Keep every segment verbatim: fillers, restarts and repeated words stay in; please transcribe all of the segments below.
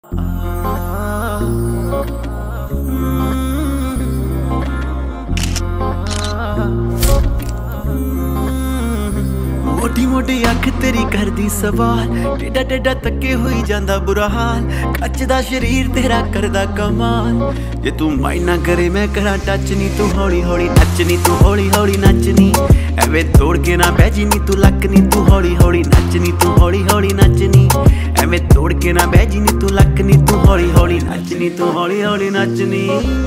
मोटी मोटी अख तेरी करदी सवाल, टेढ़ा टेढ़ा तके हुई जांदा बुरा हाल। कच दा शरीर तेरा करदा कमाल। जे तू माइंड ना करे मैं करा टच नी, तू हौली हौली नचनी, तू हौली हौली नचनी। एवें तोड़ के ना बैजी नी तू लक नी, तू हौली हौली नचनी, तू हौली हौली नचनी। एवें तोड़ के ना बैजी नी तू लक नी, तू हौली हौली नचनी, तू हौली हौली नचनी।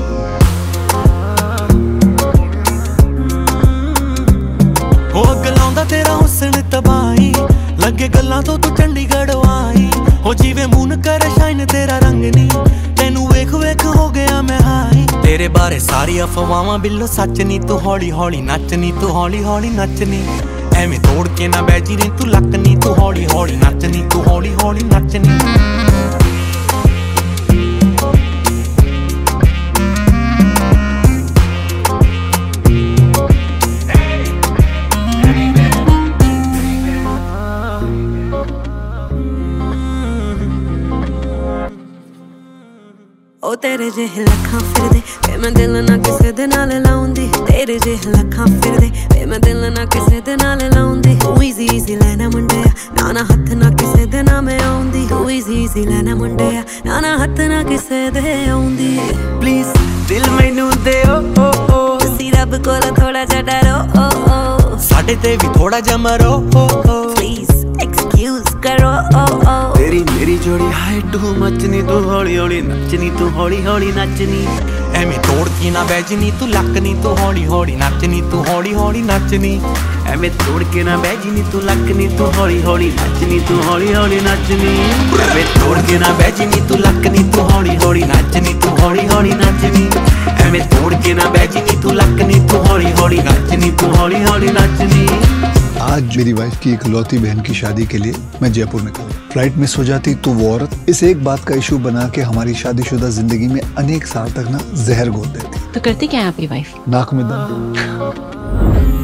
हो गलांदा तेरा हुस्न तबाही, लगे गल्लां तो तू चंडीगढ़ आई। हो जीवे मून करे शाइन तेरा रंग नी, तेनू वेख वेख हो गया मैं हाई। तेरे बारे सारी अफवाहां बिल्लो सच नी, तू हौली हौली नचनी, तू हौली हौली नचनी। एवें तोड़ के ना बैजी नी तू लक नी, तू हौली हौली नचनी, तू हौली हौली नचनी। ओ तेरे जेह लखां फिरदे वे मैं दिल ना किसे दे नाल लाउंदी। तेरे जेह लखां फिरदे वे मैं दिल ना किसे दे नाल लाउंदी। तू इजी इजी लेना मुंडिया, ना ना हथ ना किसे दे ना मैं आउंदी। तू इजी इजी लेना मुंडिया, ना ना हथ ना किसे दे आउंदी। प्लीज दिल मैनू दे ओ ओ ओ, तुसी रब कोल थोड़ा जा डरो ओ ओ, साडे ते भी थोड़ा जा मरो ओ ओ। प्लीज एक्सक्यूज करो ओ ओ। तेरी मेरी जोड़ी हाय टू मचनी, तू हौली हौली नचनी, तू हौली हौली नचनी। एवें तोड़ के ना बैजनी तू लक नी, तू हौली हौली नचनी, तू हौली हौली नचनी। एवें तोड़ के ना बैजी नी तू लक नी, तू हौली हौली नचनी, तू हौली हौली नचनी। एवें तोड़ के ना बैजी नी तू लक नी, तू हौली हौली नचनी, तू हौली हौली नचनी। एवें तोड़ के ना बैजी नी तू लक नी, तू हौली हौली नचनी, तू हौली हौली नचनी। आज मेरी वाइफ की इकलौती बहन की शादी के लिए मैं जयपुर निकला। फ्लाइट मिस हो जाती तो वो औरत इस एक बात का इशू बना के हमारी शादीशुदा जिंदगी में अनेक साल तक ना जहर घोल देती। तो करती क्या है आपकी वाइफ? नाक में दम।